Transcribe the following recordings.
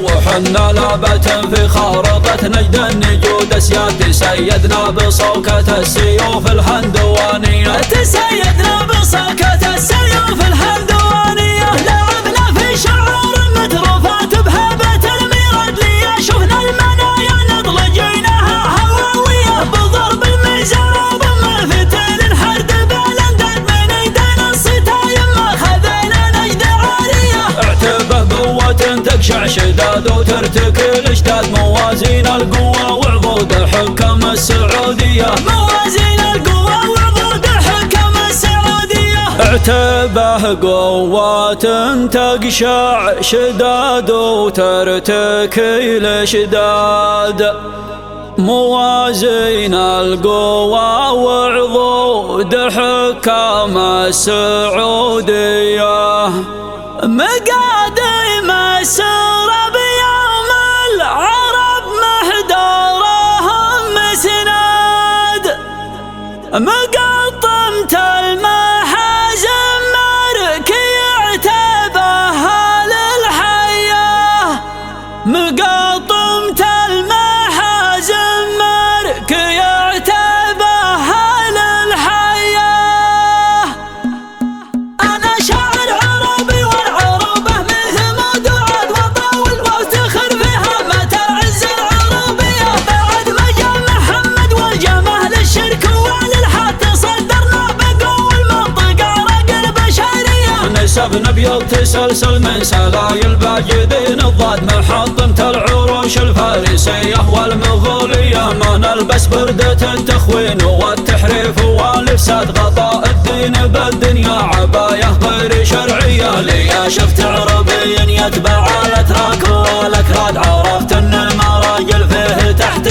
وحنا لابة في خارطة نجد النجود اسياد تسيدنا بصوكة السيوف الهندوانية تسيدنا بصوكة السيوف الهندوانية لعبنا في شعور متروفات بهبة الميرادلية شفنا المنايا نضلجينها هواوية بضرب الميزان وضم الفتيل حرد بالانداد من ايدينا الصتايم ما خذينا نجد عارية اعتبه قوة تقشع شداد وترتكل اشداد موازين القوة وعضود الحكم السعودية موازين القوة وعضود الحكم السعودية اعتبه قوة تقشع شداد وترتكل اشداد موازين القوى وعضود حكام السعودية مقاديم السر بيوم العرب محدارهم مسناد مقطمة المحازم مركي اعتبها للحياة مقطمة المحازم مركي اعتبها للحياة أنا شاعر عربي والعروبة من ثمود وعاد وطاول وافتخر فيها متى العز العربية بعد ما جاء محمد والجمال الشرك والالحاد تصدرنا بقوة المنطقة رق البشرية نسبنا بيض تسلسل من سلايل باجدين الضاد محطمة العروش الفارسية والمغولية ما نلبس بردة التخوين والتحريف والافساد غطاء الدين بالدنيا عباية غير شرعية ليا شفت عربي يتبع الاتراك والاكراد عرفت ان المراجل فيه تحت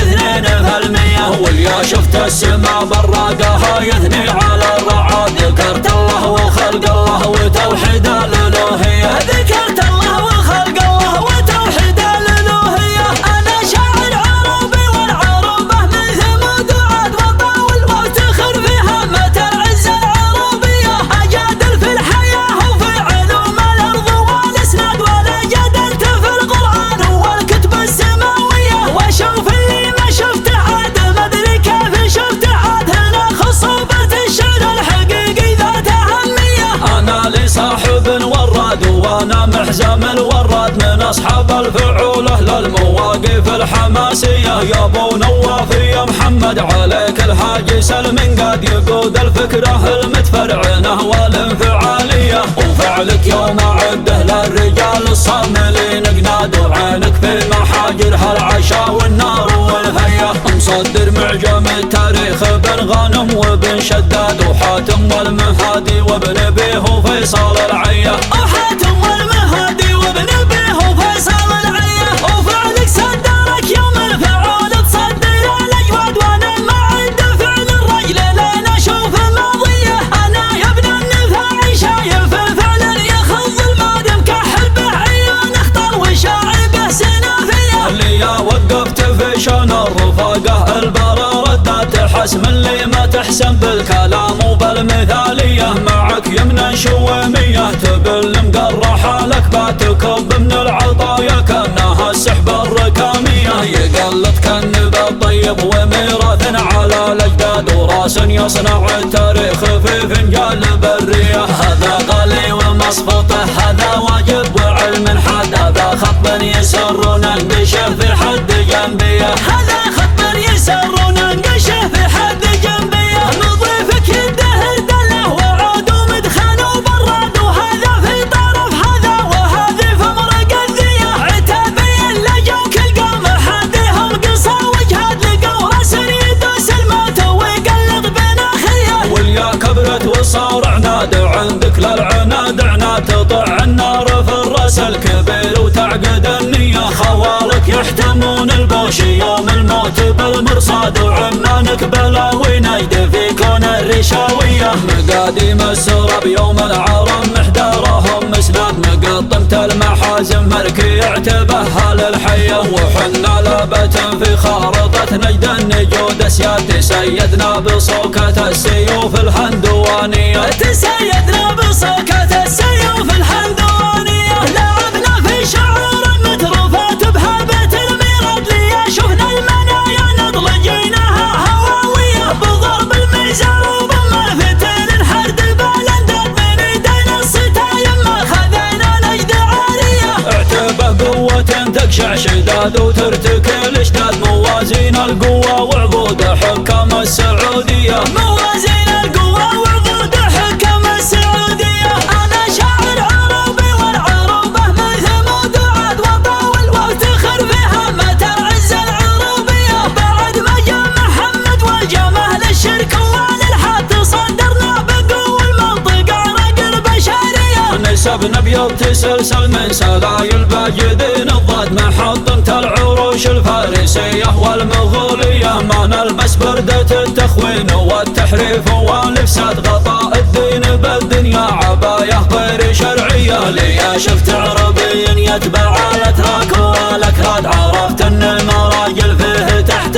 2% واليا شفت السما براقها يثني على الرعاد ذكرت الله وخلق الله وتوحيد الالوهية ذكرت الله وخلق الله وتوحيد الالوهية أنا شاعر عربي والعروبة من ثمود وعاد وطاول وافتخر فيها متى العز العربية أجادل في الحياة وفي علوم الأرض والأسناد ولا جدلت في القرآن والكتب السماوية واشوف اللي ما شفته عاد ما أدري كيف شفته عاد هنا خصوبة الشعر الحقيقي ذات أهمية أنا لي صاحب وراد وأنا محزم الوراد من أصحاب الفعولة للمواقف الحماسية يا أبو نواف يا محمد عليك الحاج سلم قد يقود الفكرة المتفرعنة والانفعالية وفعلك يوم عده للرجال الصاملين قناد وعينك في محاجرها العشا والنار والهية مصدر معجم التاريخ بن غانم وبن شداد وحاتم والمهادي وابن بيه وفيصل العية وحاتم والمهادي وابن بيه وفيصل العية وفعلك صدرك يوم الفعول تصدر الاجواد وانا ما عد فعل الرجل لين اشوف ماضيه انا يا ابن النفاعي شايف فعل يخض الماضي مكحل به عيون اختار وشاعر به سنافيه اللي يا وقفت في شان الرفاقه البرا ردات حسم اللي ما تحسن بالكلام وبالمثاليه معك يمنا شواميه تبل مقرحه لك باتكب من العطايا كانها السحب الركاميه يقلد كالنبى الطيب وميراث على الاجداد وراس يصنع التاريخ في فنجان بريه هذا غالي ومصفوطه هذا واجب وعلم حاد هذا خط يسر ننقشه في حد جنبيه هذا خط يسر ننقشه في حد جنبيه نضيفك الدهر دله وعود ومدخن وبراد وهذا في طرف هذا وهذه في مرق الذيه عتابي لجوا كل قوم حدهم قصى وجهاد لقوا راس يدوس الموت ويقلد بين اخيه واليا كبرت وصار عناد عندك للعناد عناد تطع النار في الراس الكبير وتعقد النية خوالك يحتمون البوش يوم الموت بالمرصاد وعمانك بلاوي نجد في كون الرشاوية مقاديم السرب يوم العرم محدارهم مسناد مقطمة المحازم مركي اعتبها للحية وحنا لابة في خارطة نجد النجود اسياد تسيدنا بصوكة السيوف الهندوانية تسيدنا بصوكة السيوف الهندوانية لعبنا في شعور متروفات قوة تقشع شداد وترتكل اشداد موازين القوة وعضود حكام السعودية. موازين القوة وعضود حكام السعودية. أنا شاعر عربي والعروبة من ثمود وعاد وطاول وافتخر في هامة العزة العربية. بعد ما جاء محمد والجمال الشرك والإلحاد تصدرنا بقوة المنطقة رق البشرية. نسبنا بيض تسلسل من سلايل باجدين الضاد محطمة العروش الفارسية والمغولية. ما نلبس بردة التخوين والتحريف والإفساد غطاء الدين بالدنيا عباية غير شرعية. ليا شفت عربي يتبع الأتراك والأكراد عرفت أن المراجل فيه تحت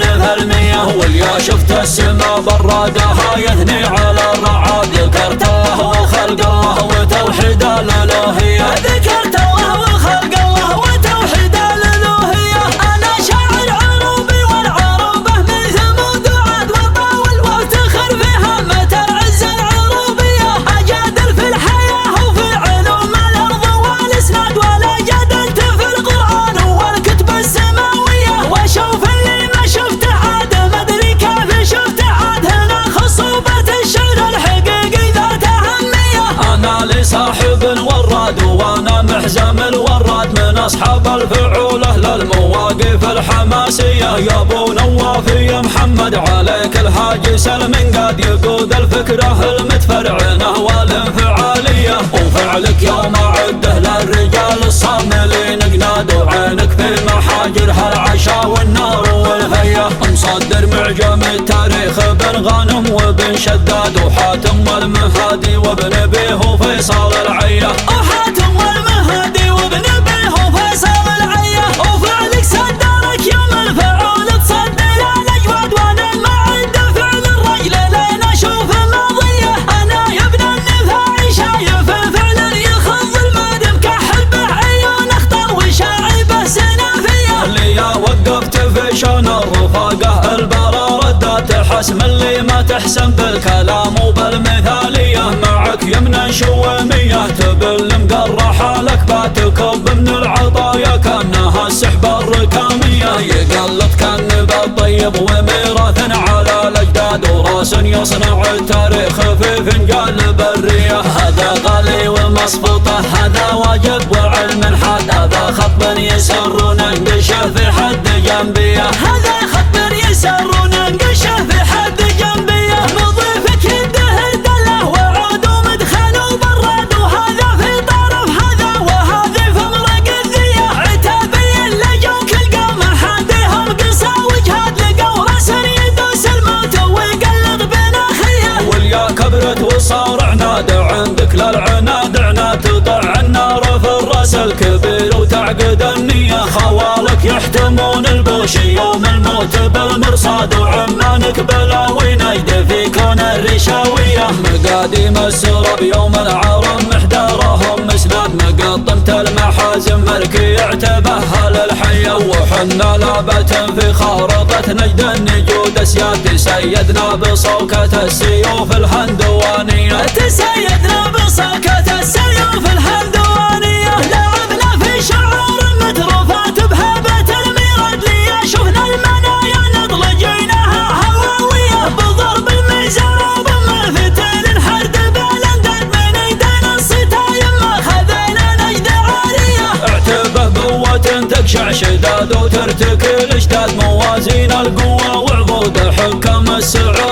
2%. واليا شفت السما برادها يثني على الرعاد. ذكرت الله وخلق الله وتوحيد الألوهية. ذكرت الله وخلق الله وتوحيد الألوهية. أنا شاعر عربي والعروبة من ثمود وعاد وطاول وافتخر في هامة العزة العربية. أجادل في الحياة وفي علوم الأرض والإسناد ولا جدلت في القرآن والكتب السماوية. وشوف اللي ما شفته عاد ما أدري كيف شفته عاد. هنا خصوبة الشعر الحقيقي ذات أهمية. أنا لصاحب وراد وأنا محزم الوراد من أصحاب الفعول أهل المواقف الحماسية. يا أبو نواف يا محمد عليك الهاجس المنقاد يقود الفكرة المتفرعنة والانفعالية. وفعلك يوم أعده للرجال الصاملين قناد. وعينك في محاجرها العشا والنار والهية. مصدر معجم التاريخ بن غانم وبن شداد وحاتم والمهادي وابن أبيه وفيصل العية. وحاتم والمهدي وابن أبيه وفيصل العية. وفعلك صدرك يوم الفعول تصدر الأجواد. وأنا ما عند فعل الرجل لين أشوف ماضية. أنا يا ابن النفاعي شايف الفعل يخض الماد مكحل به عيون أخضر وشاعبه سنافية. اللي وقفت في شان الرفاقة البرا ردات حسم اللي ما تحسن بالكلام وبالمثالية. معك يمنا شومية تبل مقرحة لك باتكب من العطايا كأنها السحبة الركامية. يقلط كان بالطيب وميراث على الأجداد وراس يصنع التاريخ في فنجان برية. هذا غالي ومصفوطة هذا واجب وعلم حاد. هذا خط يسر ننقشه في حد جنبيه. هذا خط يسر ننقشه في حد جنبيه. نضيفك يده دله وعود ومدخل وبراد. وهذا في طرف هذا وهذه في مرق الذية. عتابي لجوا كل قوم حاديهم قصا وجهاد. لقوا راس يدوس الموت ويقلد بين أخيه. واليا كبرت وصار عناد عندك للعناد عناد. تطع النار في الراس الكبير وتعقد النية. خوالك يحتمون البوشي يوم الموت بالمرصاد. وعمانك بلاوي نجد في كون الرشاوية. مقاديم السرب يوم العرم محدارهم مسناد. مقطمت المحازم مركي اعتبها للحية. وحنا لابة في خارطة نجد النجود اسياد. تسيدنا بصوكة السيوف الهندوانية. تسيدنا بصوكة السيوف الهندوانية. لعبنا في شعور متروفات بهبة الميراد. ليا شفنا المنايا نضلجينها هواوية. بضرب الميزان وضم الفتيل حرد بالانداد. من ايدينا الصتايم ما خذينا نجد عارية. اعتبه قوة تقشع شداد وترتكل اشداد موازين القوة وعضود حكام السعودية.